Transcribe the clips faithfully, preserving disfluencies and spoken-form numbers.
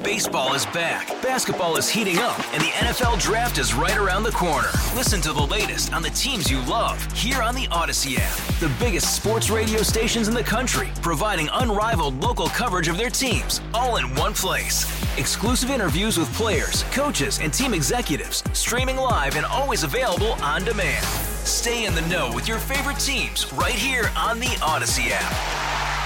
Baseball is back, basketball is heating up, and the N F L Draft is right around the corner. Listen to the latest on the teams you love here on the Odyssey app. The biggest sports radio stations in the country, providing unrivaled local coverage of their teams, all in one place. Exclusive interviews with players, coaches, and team executives, streaming live and always available on demand. Stay in the know with your favorite teams right here on the Odyssey app.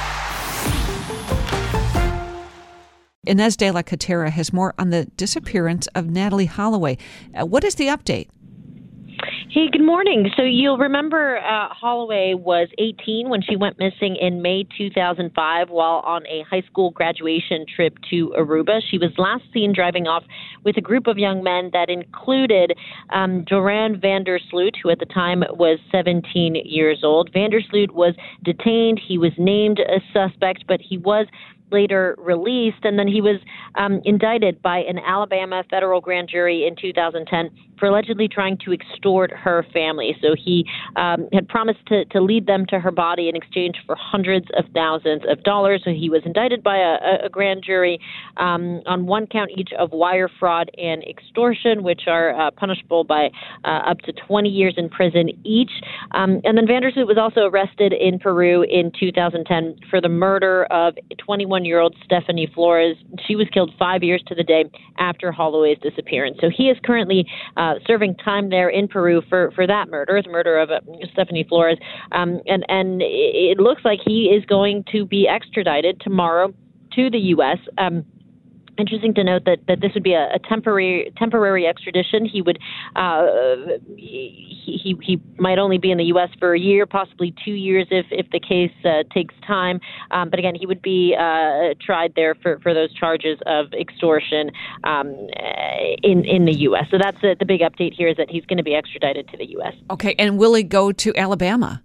Inez de la Catera has more on the disappearance of Natalee Holloway. Uh, what is the update? Hey, good morning. So you'll remember uh, Holloway was eighteen when she went missing in May two thousand five while on a high school graduation trip to Aruba. She was last seen driving off with a group of young men that included um, Joran van der Sloot, who at the time was seventeen years old. Van der Sloot was detained. He was named a suspect, but he was later released, and then he was um, indicted by an Alabama federal grand jury in two thousand ten for allegedly trying to extort her family. So he um, had promised to, to lead them to her body in exchange for hundreds of thousands of dollars. So he was indicted by a, a grand jury um, on one count each of wire fraud and extortion, which are uh, punishable by uh, up to twenty years in prison each. Um, and then van der Sloot was also arrested in Peru in two thousand ten for the murder of twenty-one-year-old Stephanie Flores. She was killed five years to the day after Holloway's disappearance. So he is currently uh, serving time there in Peru for, for that murder, the murder of uh, Stephanie Flores. Um, and, and it looks like he is going to be extradited tomorrow to the U S Um, Interesting to note that, that this would be a, a temporary temporary extradition. He would uh, he, he he might only be in the U S for a year, possibly two years if if the case uh, takes time. Um, but again, he would be uh, tried there for, for those charges of extortion um, in in the U S. So that's the, the big update here is that he's going to be extradited to the U S. Okay, and will he go to Alabama?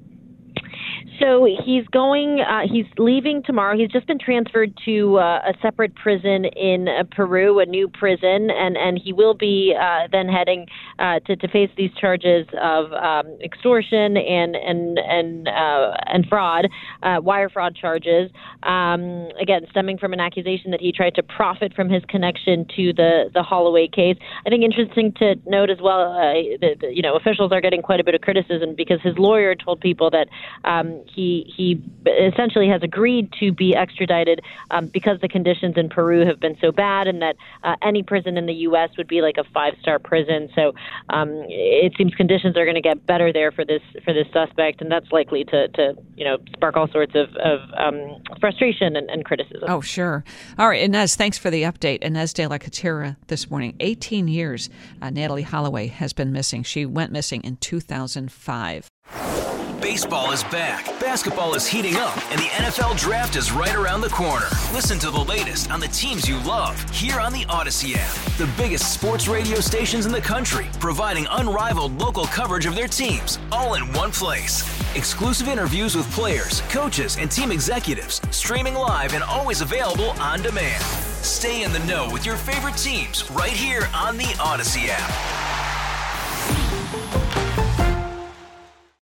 So he's going, uh, he's leaving tomorrow. He's just been transferred to uh, a separate prison in uh, Peru, a new prison, and, and he will be uh, then heading uh, to, to face these charges of um, extortion and and and uh, and fraud, uh, wire fraud charges. Um, again, stemming from an accusation that he tried to profit from his connection to the the Holloway case. I think interesting to note as well, uh, that, you know, officials are getting quite a bit of criticism because his lawyer told people that. Um, He he essentially has agreed to be extradited um, because the conditions in Peru have been so bad, and that uh, any prison in the U S would be like a five-star prison. So um, it seems conditions are going to get better there for this for this suspect, and that's likely to, to you know spark all sorts of, of um, frustration and, and criticism. Oh, sure. All right, Inez, thanks for the update. Inez de la Catera this morning. eighteen years uh, Natalee Holloway has been missing. She went missing in two thousand five. Baseball is back, basketball is heating up, and the N F L Draft is right around the corner. Listen to the latest on the teams you love here on the Odyssey app. The biggest sports radio stations in the country, providing unrivaled local coverage of their teams, all in one place. Exclusive interviews with players, coaches, and team executives, streaming live and always available on demand. Stay in the know with your favorite teams right here on the Odyssey app.